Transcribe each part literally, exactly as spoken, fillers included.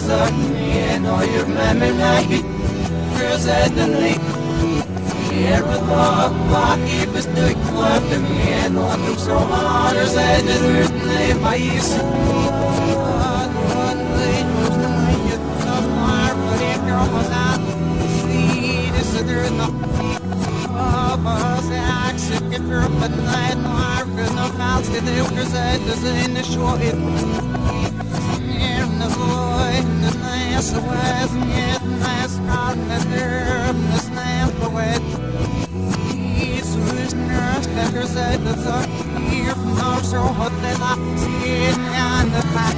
zag en oer met me like presently here with love like it was the club the man on the so hard as I did it name by is one day was the night of my but it was not see this other no was action get through the night there's no house in the present is in the shore it in the boy in the nice was it nice on the nerve the snap away he's who's nurse that her said that's up here from our so hot that I see it on the back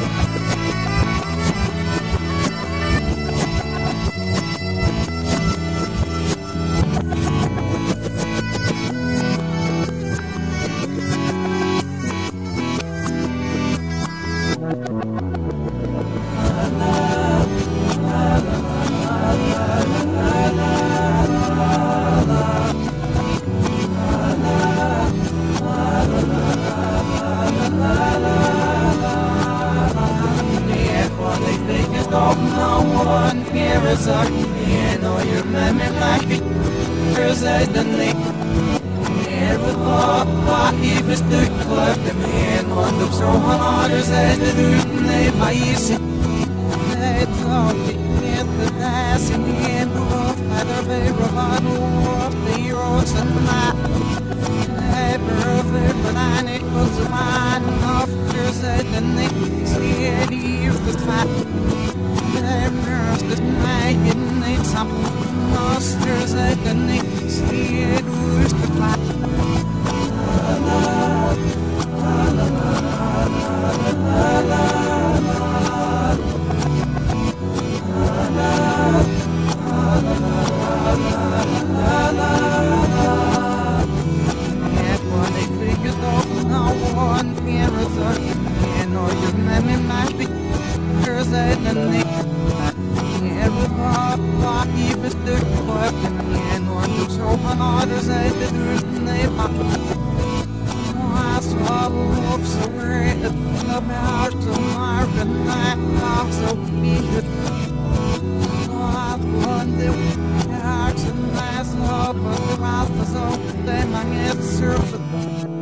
and all your memory like it presently and with love like it was the club the man on the so hard as I did it name by easy it's all the in the past in the end of either way bravado of the heroes and the night perfect but I need was a man of presently see it here's the fact the night in the top monsters at the neck see it was the flat and when they figured out no one can return and all your memory might be at the neck Like he was the club and one took so hard as I did it and they popped I saw love so red about tomorrow and I felt so big I wonder how to nice up but the mouth was open then I get surfed